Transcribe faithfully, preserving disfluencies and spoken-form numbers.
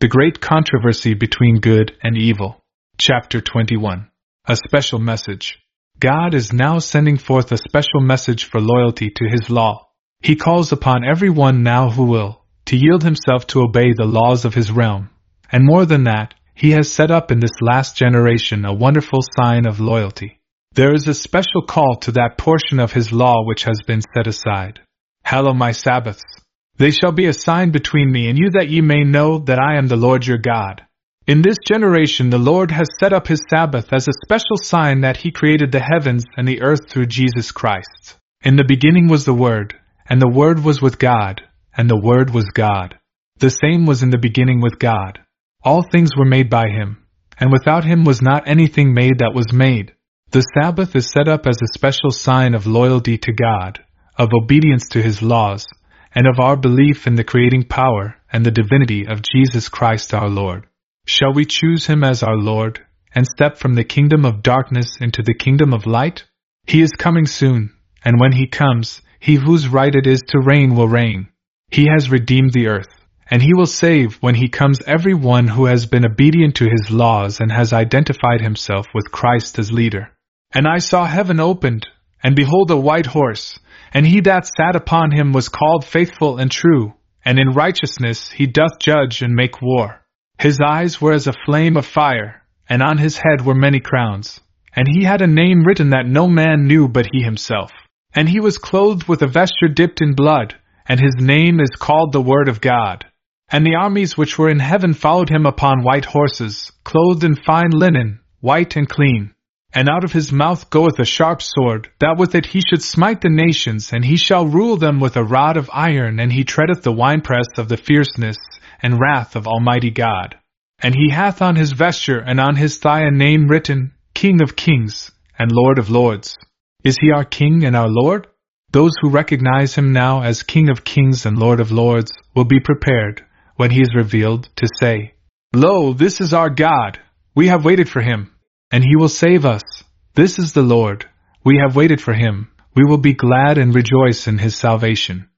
The Great Controversy Between Good and Evil. Chapter twenty-one. A Special Message. God is now sending forth a special message for loyalty to His law. He calls upon everyone now who will, to yield himself to obey the laws of His realm. And more than that, He has set up in this last generation a wonderful sign of loyalty. There is a special call to that portion of His law which has been set aside. Hallow my Sabbaths. They shall be a sign between me and you, that ye may know that I am the Lord your God. In this generation the Lord has set up His Sabbath as a special sign that He created the heavens and the earth through Jesus Christ. In the beginning was the Word, and the Word was with God, and the Word was God. The same was in the beginning with God. All things were made by Him, and without Him was not anything made that was made. The Sabbath is set up as a special sign of loyalty to God, of obedience to His laws, and of our belief in the creating power and the divinity of Jesus Christ our Lord. Shall we choose Him as our Lord, and step from the kingdom of darkness into the kingdom of light? He is coming soon, and when He comes, He whose right it is to reign will reign. He has redeemed the earth, and He will save when He comes every one who has been obedient to His laws and has identified himself with Christ as leader. And I saw heaven opened, and behold a white horse, and He that sat upon him was called Faithful and True, and in righteousness He doth judge and make war. His eyes were as a flame of fire, and on His head were many crowns. And He had a name written that no man knew but He Himself. And He was clothed with a vesture dipped in blood, and His name is called the Word of God. And the armies which were in heaven followed Him upon white horses, clothed in fine linen, white and clean. And out of His mouth goeth a sharp sword, that with it He should smite the nations, and He shall rule them with a rod of iron, and He treadeth the winepress of the fierceness and wrath of Almighty God. And He hath on His vesture and on His thigh a name written, King of Kings and Lord of Lords. Is He our King and our Lord? Those who recognize Him now as King of Kings and Lord of Lords will be prepared, when He is revealed, to say, Lo, this is our God, we have waited for Him, and He will save us. This is the Lord, we have waited for Him, we will be glad and rejoice in His salvation.